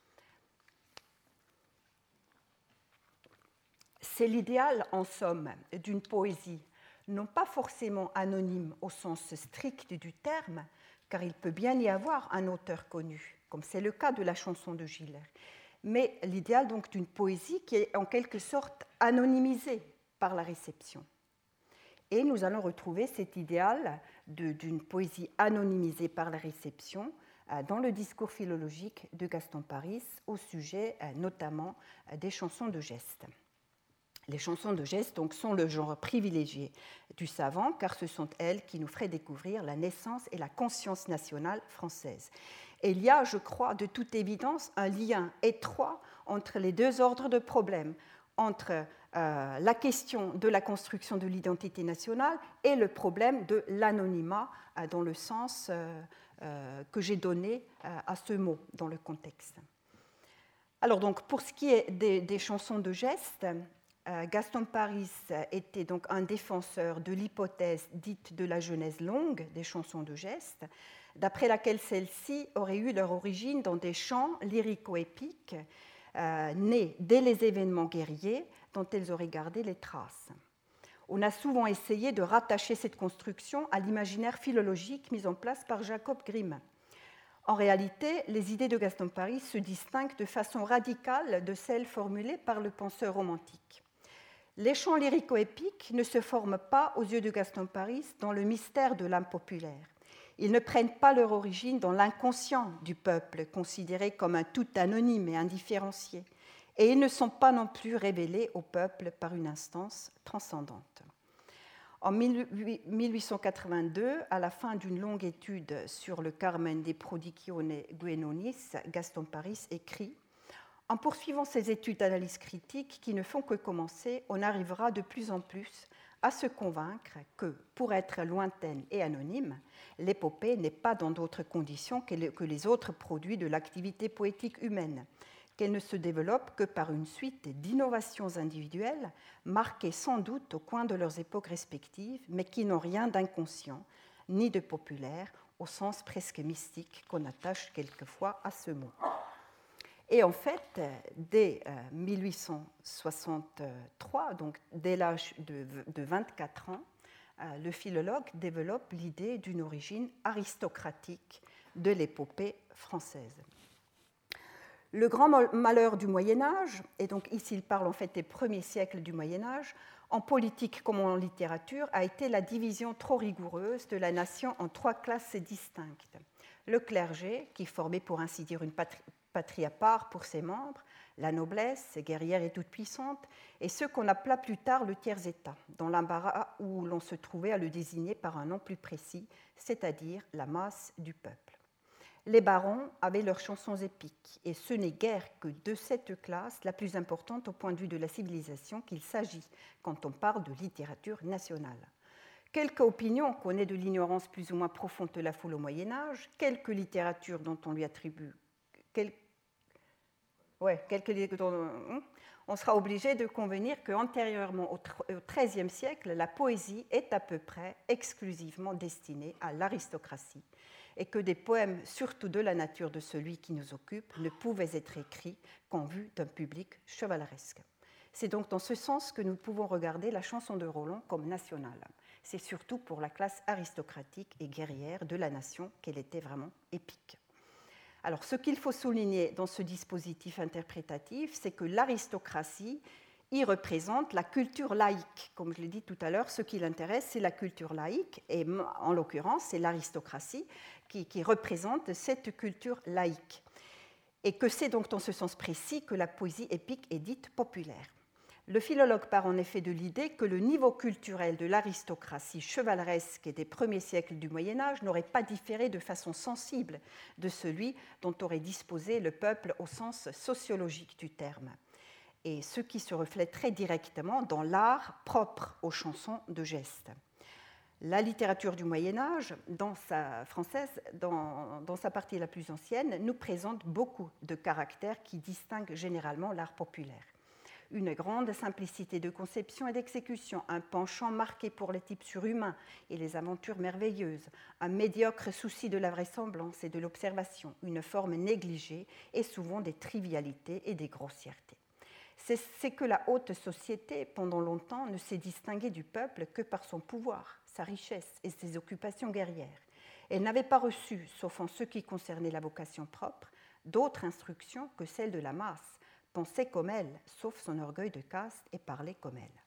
C'est l'idéal, en somme, d'une poésie, non pas forcément anonyme au sens strict du terme, car il peut bien y avoir un auteur connu, comme c'est le cas de la chanson de Schiller, mais l'idéal donc d'une poésie qui est en quelque sorte anonymisée par la réception. Et nous allons retrouver cet idéal de, d'une poésie anonymisée par la réception euh, dans le discours philologique de Gaston Paris au sujet euh, notamment euh, des chansons de geste. Les chansons de geste donc, sont le genre privilégié du savant, car ce sont elles qui nous feraient découvrir la naissance et la conscience nationale française. Et il y a, je crois, de toute évidence, un lien étroit entre les deux ordres de problèmes, entre euh, la question de la construction de l'identité nationale et le problème de l'anonymat, euh, dans le sens euh, euh, que j'ai donné euh, à ce mot dans le contexte. Alors donc, pour ce qui est des, des chansons de geste, euh, Gaston Paris était donc un défenseur de l'hypothèse dite de la genèse longue des chansons de geste, d'après laquelle celles-ci auraient eu leur origine dans des chants lyrico-épiques euh, nés dès les événements guerriers dont elles auraient gardé les traces. On a souvent essayé de rattacher cette construction à l'imaginaire philologique mis en place par Jacob Grimm. En réalité, les idées de Gaston Paris se distinguent de façon radicale de celles formulées par le penseur romantique. Les chants lyrico-épiques ne se forment pas, aux yeux de Gaston Paris, dans le mystère de l'âme populaire. Ils ne prennent pas leur origine dans l'inconscient du peuple, considéré comme un tout anonyme et indifférencié, et ils ne sont pas non plus révélés au peuple par une instance transcendante. En mille huit cent quatre-vingt-deux, à la fin d'une longue étude sur le Carmen de Prodigione Guenonis, Gaston Paris écrit « En poursuivant ces études d'analyse critique qui ne font que commencer, on arrivera de plus en plus à se convaincre que, pour être lointaine et anonyme, l'épopée n'est pas dans d'autres conditions que les autres produits de l'activité poétique humaine, qu'elle ne se développe que par une suite d'innovations individuelles, marquées sans doute au coin de leurs époques respectives, mais qui n'ont rien d'inconscient, ni de populaire, au sens presque mystique qu'on attache quelquefois à ce mot. » Et en fait, dès mille huit cent soixante-trois, donc dès l'âge de vingt-quatre ans, le philologue développe l'idée d'une origine aristocratique de l'épopée française. Le grand malheur du Moyen-Âge, et donc ici il parle en fait des premiers siècles du Moyen-Âge, en politique comme en littérature, a été la division trop rigoureuse de la nation en trois classes distinctes. Le clergé, qui formait pour ainsi dire une patrie, patrie à part pour ses membres, la noblesse, guerrière et toute-puissante, et ce qu'on appela plus tard le tiers-état, dans l'embarras où l'on se trouvait à le désigner par un nom plus précis, c'est-à-dire la masse du peuple. Les barons avaient leurs chansons épiques, et ce n'est guère que de cette classe la plus importante au point de vue de la civilisation qu'il s'agit quand on parle de littérature nationale. Quelques opinions qu'on ait de l'ignorance plus ou moins profonde de la foule au Moyen-Âge, quelques littératures dont on lui attribue quel... ouais, quelques on sera obligé de convenir qu'antérieurement au treizième siècle, la poésie est à peu près exclusivement destinée à l'aristocratie et que des poèmes, surtout de la nature de celui qui nous occupe, ne pouvaient être écrits qu'en vue d'un public chevaleresque. C'est donc dans ce sens que nous pouvons regarder la chanson de Roland comme nationale. C'est surtout pour la classe aristocratique et guerrière de la nation qu'elle était vraiment épique. Alors, ce qu'il faut souligner dans ce dispositif interprétatif, c'est que l'aristocratie y représente la culture laïque. Comme je l'ai dit tout à l'heure, ce qui l'intéresse, c'est la culture laïque, et en l'occurrence, c'est l'aristocratie qui, qui représente cette culture laïque. Et que c'est donc dans ce sens précis que la poésie épique est dite populaire. Le philologue part en effet de l'idée que le niveau culturel de l'aristocratie chevaleresque des premiers siècles du Moyen-Âge n'aurait pas différé de façon sensible de celui dont aurait disposé le peuple au sens sociologique du terme, et ce qui se reflète très directement dans l'art propre aux chansons de geste. La littérature du Moyen-Âge, dans sa, française, dans, dans sa partie la plus ancienne, nous présente beaucoup de caractères qui distinguent généralement l'art populaire. Une grande simplicité de conception et d'exécution, un penchant marqué pour les types surhumains et les aventures merveilleuses, un médiocre souci de la vraisemblance et de l'observation, une forme négligée et souvent des trivialités et des grossièretés. C'est, c'est que la haute société, pendant longtemps, ne s'est distinguée du peuple que par son pouvoir, sa richesse et ses occupations guerrières. Elle n'avait pas reçu, sauf en ce qui concernait la vocation propre, d'autres instructions que celles de la masse, penser comme elle, sauf son orgueil de caste, et parler comme elle.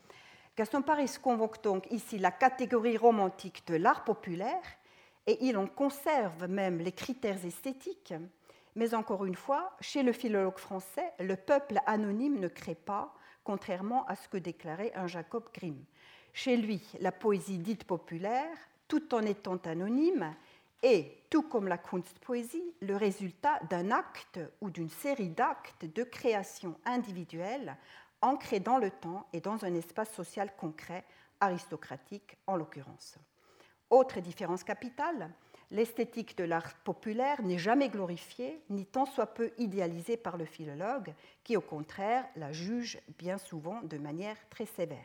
Gaston Paris convoque donc ici la catégorie romantique de l'art populaire, et il en conserve même les critères esthétiques, mais encore une fois, chez le philologue français, le peuple anonyme ne crée pas, contrairement à ce que déclarait un Jacob Grimm. Chez lui, la poésie dite populaire, tout en étant anonyme, est, tout comme la Kunstpoésie, le résultat d'un acte ou d'une série d'actes de création individuelle ancrés dans le temps et dans un espace social concret, aristocratique en l'occurrence. Autre différence capitale, l'esthétique de l'art populaire n'est jamais glorifiée, ni tant soit peu idéalisée par le philologue, qui au contraire la juge bien souvent de manière très sévère.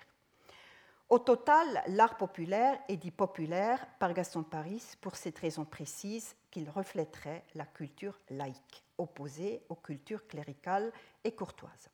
Au total, l'art populaire est dit populaire par Gaston Paris pour cette raison précise qu'il reflèterait la culture laïque, opposée aux cultures cléricales et courtoises.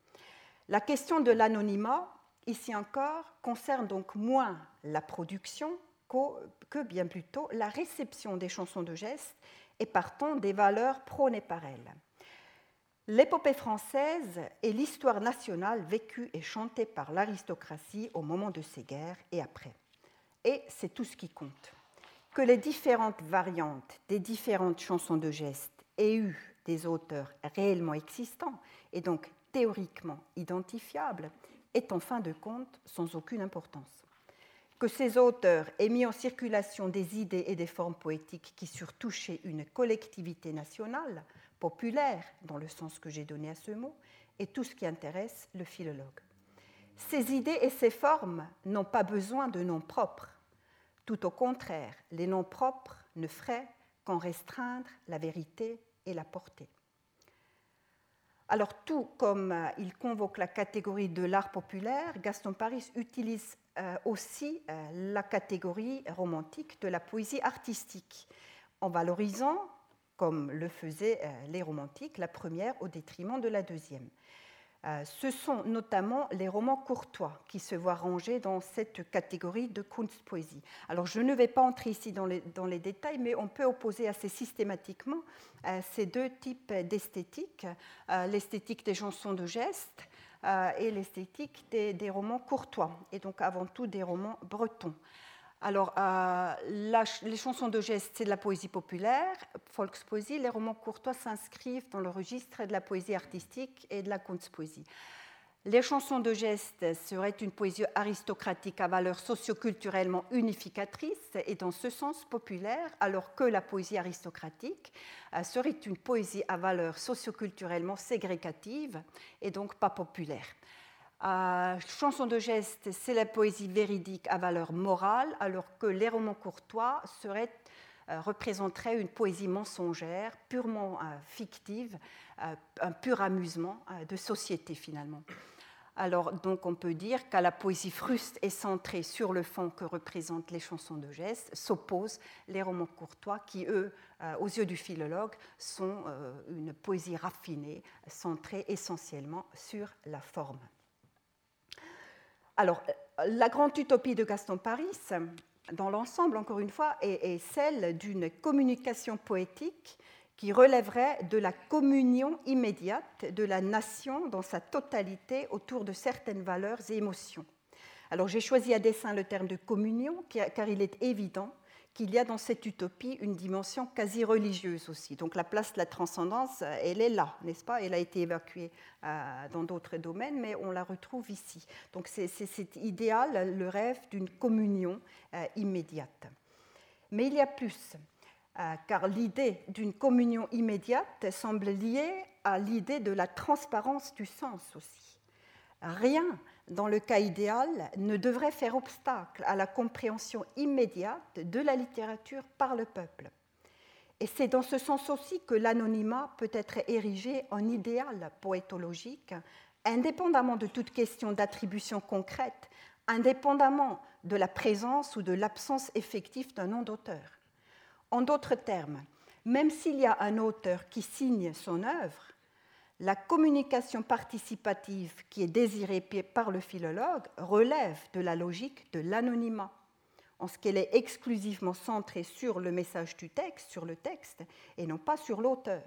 La question de l'anonymat, ici encore, concerne donc moins la production que bien plutôt la réception des chansons de geste et partant des valeurs prônées par elles. L'épopée française est l'histoire nationale vécue et chantée par l'aristocratie au moment de ces guerres et après. Et c'est tout ce qui compte. Que les différentes variantes des différentes chansons de geste aient eu des auteurs réellement existants et donc théoriquement identifiables est en fin de compte sans aucune importance. Que ces auteurs aient mis en circulation des idées et des formes poétiques qui surent toucher une collectivité nationale, populaire, dans le sens que j'ai donné à ce mot, est tout ce qui intéresse le philologue. Ces idées et ces formes n'ont pas besoin de noms propres. Tout au contraire, les noms propres ne feraient qu'en restreindre la vérité et la portée. Alors, tout comme il convoque la catégorie de l'art populaire, Gaston Paris utilise aussi la catégorie romantique de la poésie artistique, en valorisant, comme le faisaient les romantiques, la première au détriment de la deuxième. Ce sont notamment les romans courtois qui se voient rangés dans cette catégorie de Kunstpoésie. Alors, je ne vais pas entrer ici dans les, dans les détails, mais on peut opposer assez systématiquement euh, ces deux types d'esthétique, euh, l'esthétique des chansons de geste euh, et l'esthétique des, des romans courtois, et donc avant tout des romans bretons. Alors, euh, la, les chansons de geste, c'est de la poésie populaire, Volkspoésie. Les romans courtois s'inscrivent dans le registre de la poésie artistique et de la Kunstpoésie. Les chansons de geste seraient une poésie aristocratique à valeur socioculturellement unificatrice et dans ce sens populaire, alors que la poésie aristocratique euh, serait une poésie à valeur socioculturellement ségrégative et donc pas populaire. Euh, chansons de geste, c'est la poésie véridique à valeur morale, alors que les romans courtois seraient euh, représenterait une poésie mensongère, purement euh, fictive, euh, un pur amusement euh, de société finalement. Alors, donc, on peut dire qu'à la poésie fruste et centrée sur le fond que représentent les chansons de geste, s'opposent les romans courtois qui, eux, euh, aux yeux du philologue, sont euh, une poésie raffinée, centrée essentiellement sur la forme. Alors, la grande utopie de Gaston Paris, dans l'ensemble, encore une fois, est, est celle d'une communication poétique qui relèverait de la communion immédiate de la nation dans sa totalité autour de certaines valeurs et émotions. Alors j'ai choisi à dessein le terme de communion car il est évident qu'il y a dans cette utopie une dimension quasi religieuse aussi. Donc la place de la transcendance, elle est là, n'est-ce pas? Elle a été évacuée dans d'autres domaines, mais on la retrouve ici. Donc c'est, c'est cet idéal, le rêve d'une communion immédiate. Mais il y a plus. Car l'idée d'une communion immédiate semble liée à l'idée de la transparence du sens aussi. Rien, dans le cas idéal, ne devrait faire obstacle à la compréhension immédiate de la littérature par le peuple. Et c'est dans ce sens aussi que l'anonymat peut être érigé en idéal poétologique, indépendamment de toute question d'attribution concrète, indépendamment de la présence ou de l'absence effective d'un nom d'auteur. En d'autres termes, même s'il y a un auteur qui signe son œuvre, la communication participative qui est désirée par le philologue relève de la logique de l'anonymat, en ce qu'elle est exclusivement centrée sur le message du texte, sur le texte, et non pas sur l'auteur.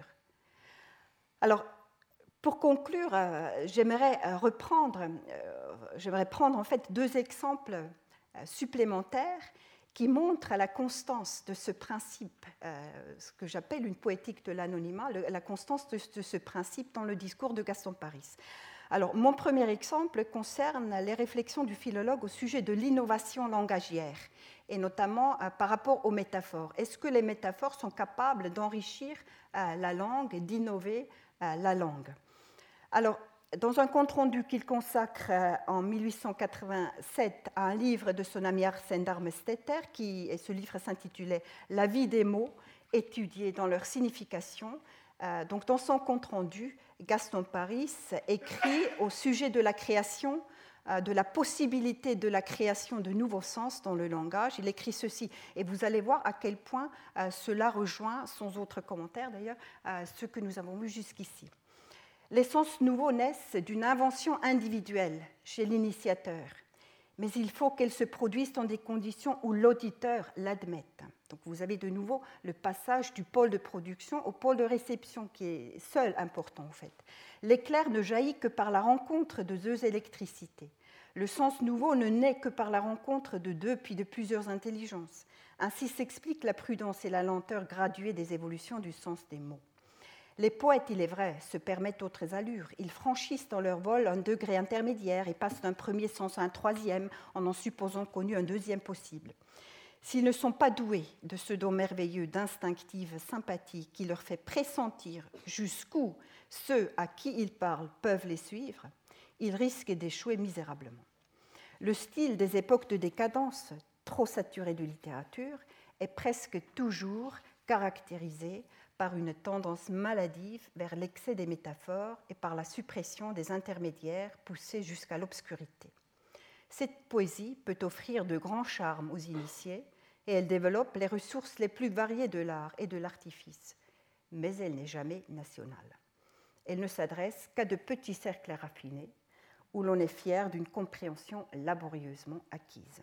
Alors, pour conclure, j'aimerais reprendre, j'aimerais prendre en fait deux exemples supplémentaires qui montre à la constance de ce principe, euh, ce que j'appelle une poétique de l'anonymat, le, la constance de, de ce principe dans le discours de Gaston Paris. Alors, mon premier exemple concerne les réflexions du philologue au sujet de l'innovation langagière, et notamment euh, par rapport aux métaphores. Est-ce que les métaphores sont capables d'enrichir euh, la langue, d'innover euh, la langue? Alors, dans un compte-rendu qu'il consacre en mille huit cent quatre-vingt-sept à un livre de son ami Arsène Darmesteter, qui, et ce livre s'intitulait « La vie des mots, étudiés dans leur signification », euh, donc dans son compte-rendu, Gaston Paris écrit au sujet de la création, euh, de la possibilité de la création de nouveaux sens dans le langage. Il écrit ceci, et vous allez voir à quel point euh, cela rejoint, sans autre commentaire d'ailleurs, euh, ce que nous avons vu jusqu'ici. Les sens nouveaux naissent d'une invention individuelle chez l'initiateur, mais il faut qu'elle se produise dans des conditions où l'auditeur l'admette. Donc vous avez de nouveau le passage du pôle de production au pôle de réception, qui est seul important en fait. L'éclair ne jaillit que par la rencontre de deux électricités. Le sens nouveau ne naît que par la rencontre de deux puis de plusieurs intelligences. Ainsi s'explique la prudence et la lenteur graduée des évolutions du sens des mots. Les poètes, il est vrai, se permettent d'autres allures. Ils franchissent dans leur vol un degré intermédiaire et passent d'un premier sens à un troisième en en supposant connu un deuxième possible. S'ils ne sont pas doués de ce don merveilleux d'instinctive sympathie qui leur fait pressentir jusqu'où ceux à qui ils parlent peuvent les suivre, ils risquent d'échouer misérablement. Le style des époques de décadence, trop saturé de littérature, est presque toujours caractérisé par une tendance maladive vers l'excès des métaphores et par la suppression des intermédiaires poussés jusqu'à l'obscurité. Cette poésie peut offrir de grands charmes aux initiés et elle développe les ressources les plus variées de l'art et de l'artifice, mais elle n'est jamais nationale. Elle ne s'adresse qu'à de petits cercles raffinés où l'on est fier d'une compréhension laborieusement acquise.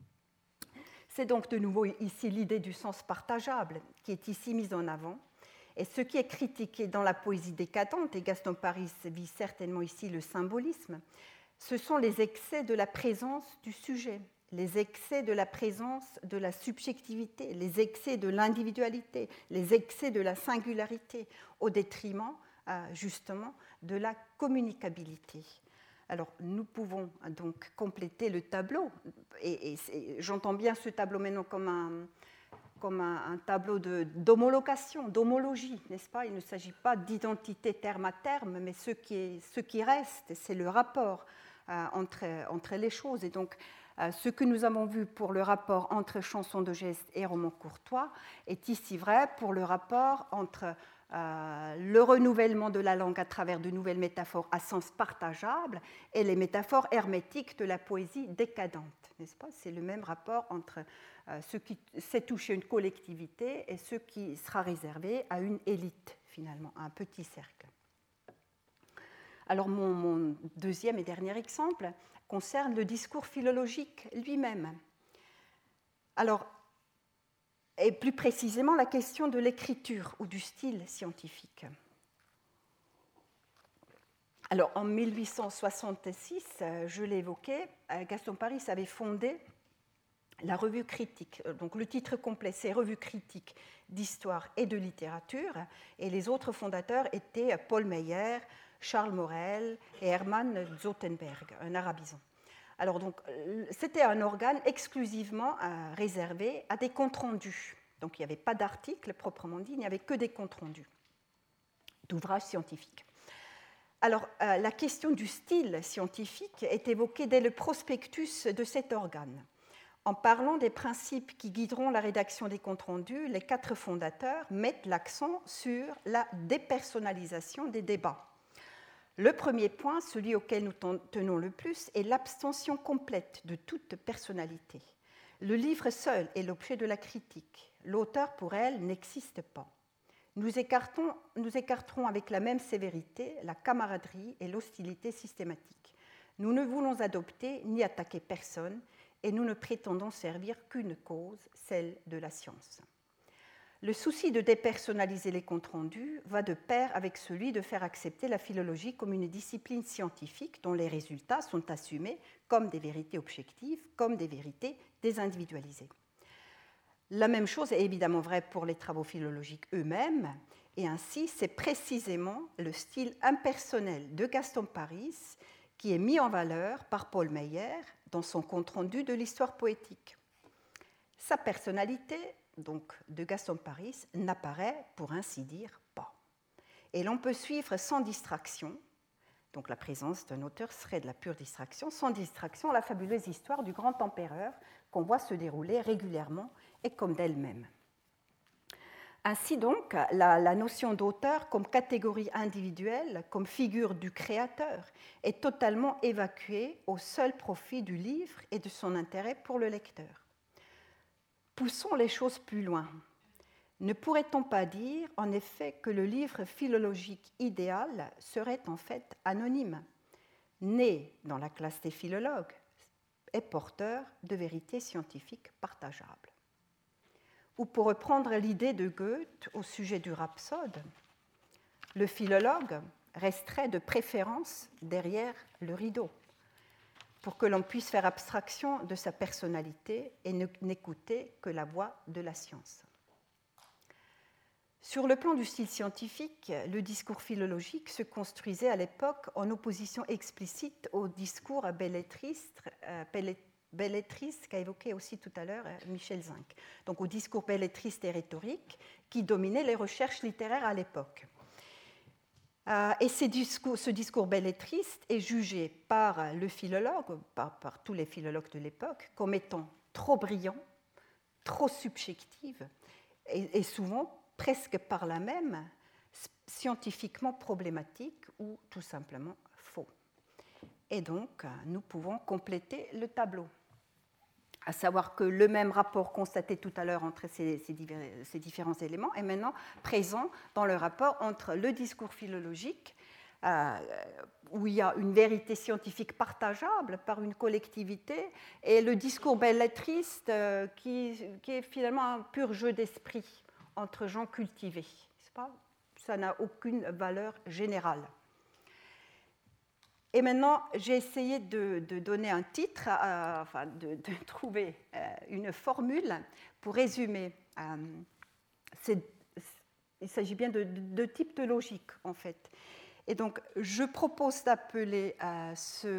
C'est donc de nouveau ici l'idée du sens partageable qui est ici mise en avant. Et ce qui est critiqué dans la poésie décadente, et Gaston Paris vise certainement ici le symbolisme, ce sont les excès de la présence du sujet, les excès de la présence de la subjectivité, les excès de l'individualité, les excès de la singularité, au détriment justement de la communicabilité. Alors, nous pouvons donc compléter le tableau, et, et, et j'entends bien ce tableau maintenant comme un... comme un, un tableau de, d'homologation, d'homologie, n'est-ce pas? Il ne s'agit pas d'identité terme à terme, mais ce qui, est, ce qui reste, c'est le rapport euh, entre, entre les choses. Et donc, Euh, ce que nous avons vu pour le rapport entre chansons de geste et romans courtois est ici vrai pour le rapport entre euh, le renouvellement de la langue à travers de nouvelles métaphores à sens partageable et les métaphores hermétiques de la poésie décadente. N'est-ce pas ? C'est le même rapport entre euh, ce qui sait toucher une collectivité et ce qui sera réservé à une élite, finalement, à un petit cercle. Alors, mon, mon deuxième et dernier exemple concerne le discours philologique lui-même. Alors, et plus précisément la question de l'écriture ou du style scientifique. Alors, en mille huit cent soixante-six, je l'ai évoqué, Gaston Paris avait fondé la Revue critique. Donc, le titre complet, c'est Revue critique d'histoire et de littérature, et les autres fondateurs étaient Paul Meyer, Charles Morel et Hermann Zotenberg, un arabisant. Alors, donc, c'était un organe exclusivement euh, réservé à des comptes rendus. Donc, il n'y avait pas d'articles proprement dit, il n'y avait que des comptes rendus d'ouvrages scientifiques. Alors, euh, la question du style scientifique est évoquée dès le prospectus de cet organe. En parlant des principes qui guideront la rédaction des comptes rendus, les quatre fondateurs mettent l'accent sur la dépersonnalisation des débats. Le premier point, celui auquel nous tenons le plus, est l'abstention complète de toute personnalité. Le livre seul est l'objet de la critique. L'auteur, pour elle, n'existe pas. Nous, écartons, nous écarterons avec la même sévérité la camaraderie et l'hostilité systématique. Nous ne voulons adopter ni attaquer personne et nous ne prétendons servir qu'une cause, celle de la science. Le souci de dépersonnaliser les comptes rendus va de pair avec celui de faire accepter la philologie comme une discipline scientifique dont les résultats sont assumés comme des vérités objectives, comme des vérités désindividualisées. La même chose est évidemment vraie pour les travaux philologiques eux-mêmes, et ainsi c'est précisément le style impersonnel de Gaston Paris qui est mis en valeur par Paul Meyer dans son compte-rendu de l'histoire poétique. Sa personnalité, donc de Gaston Paris, n'apparaît, pour ainsi dire, pas. Et l'on peut suivre sans distraction, donc la présence d'un auteur serait de la pure distraction, sans distraction la fabuleuse histoire du grand empereur qu'on voit se dérouler régulièrement et comme d'elle-même. Ainsi donc, la, la notion d'auteur comme catégorie individuelle, comme figure du créateur, est totalement évacuée au seul profit du livre et de son intérêt pour le lecteur. Poussons les choses plus loin. Ne pourrait-on pas dire, en effet, que le livre philologique idéal serait en fait anonyme, né dans la classe des philologues et porteur de vérités scientifiques partageables? Ou pour reprendre l'idée de Goethe au sujet du rhapsode, le philologue resterait de préférence derrière le rideau, pour que l'on puisse faire abstraction de sa personnalité et n'écouter que la voix de la science. Sur le plan du style scientifique, le discours philologique se construisait à l'époque en opposition explicite au discours bellétriste, euh, bellétriste qu'a évoqué aussi tout à l'heure Michel Zinc, donc au discours bellétriste et rhétorique qui dominait les recherches littéraires à l'époque. Euh, et ces discours, ce discours bellétriste est jugé par le philologue, par, par tous les philologues de l'époque, comme étant trop brillant, trop subjectif et, et souvent, presque par là même, scientifiquement problématique ou tout simplement faux. Et donc, nous pouvons compléter le tableau. À savoir que le même rapport constaté tout à l'heure entre ces, ces, divers, ces différents éléments est maintenant présent dans le rapport entre le discours philologique, euh, où il y a une vérité scientifique partageable par une collectivité, et le discours bellétriste, euh, qui, qui est finalement un pur jeu d'esprit entre gens cultivés. C'est pas, ça n'a aucune valeur générale. Et maintenant, j'ai essayé de, de donner un titre, euh, enfin de, de trouver euh, une formule pour résumer. Euh, c'est, il s'agit bien de deux types de logique, en fait. Et donc, je propose d'appeler euh, ce,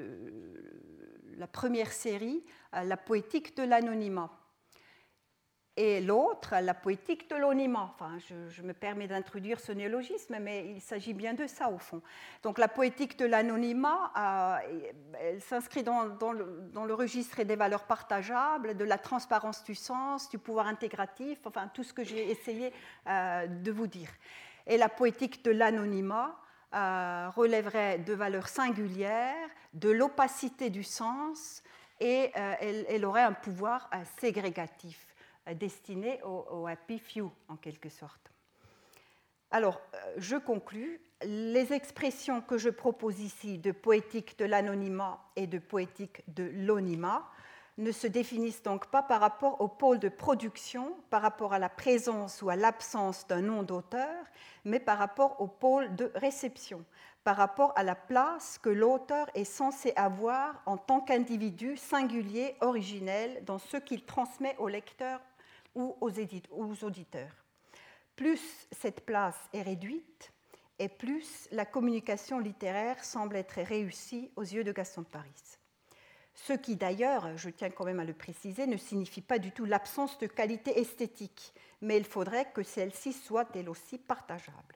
le, la première série euh, la poétique de l'anonymat. et l'autre, la poétique de l'anonymat. Enfin, je, je me permets d'introduire ce néologisme, mais il s'agit bien de ça, au fond. Donc, la poétique de l'anonymat, euh, elle s'inscrit dans, dans, le, dans le registre des valeurs partageables, de la transparence du sens, du pouvoir intégratif, enfin, tout ce que j'ai essayé euh, de vous dire. Et la poétique de l'anonymat euh, relèverait de valeurs singulières, de l'opacité du sens, et euh, elle, elle aurait un pouvoir euh, ségrégatif, destiné au, au happy few, en quelque sorte. Alors, je conclus. Les expressions que je propose ici de poétique de l'anonymat et de poétique de l'onymat ne se définissent donc pas par rapport au pôle de production, par rapport à la présence ou à l'absence d'un nom d'auteur, mais par rapport au pôle de réception, par rapport à la place que l'auteur est censé avoir en tant qu'individu singulier, originel, dans ce qu'il transmet au lecteur ou aux auditeurs. Plus cette place est réduite, et plus la communication littéraire semble être réussie aux yeux de Gaston de Paris. Ce qui d'ailleurs, je tiens quand même à le préciser, ne signifie pas du tout l'absence de qualité esthétique, mais il faudrait que celle-ci soit elle aussi partageable.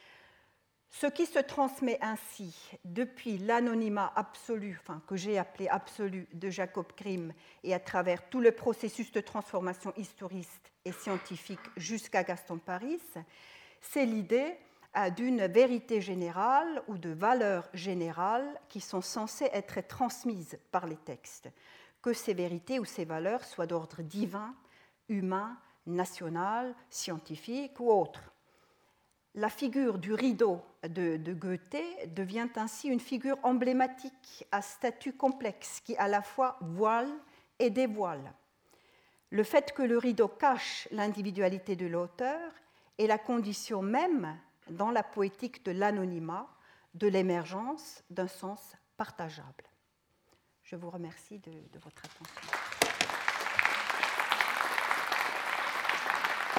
Ce qui se transmet ainsi depuis l'anonymat absolu, enfin, que j'ai appelé absolu, de Jacob Grimm et à travers tout le processus de transformation historiste et scientifique jusqu'à Gaston de Paris, c'est l'idée d'une vérité générale ou de valeurs générales qui sont censées être transmises par les textes, que ces vérités ou ces valeurs soient d'ordre divin, humain, national, scientifique ou autre. La figure du rideau de, de Goethe devient ainsi une figure emblématique à statut complexe qui à la fois voile et dévoile. Le fait que le rideau cache l'individualité de l'auteur est la condition même, dans la poétique de l'anonymat, de l'émergence d'un sens partageable. Je vous remercie de, de votre attention.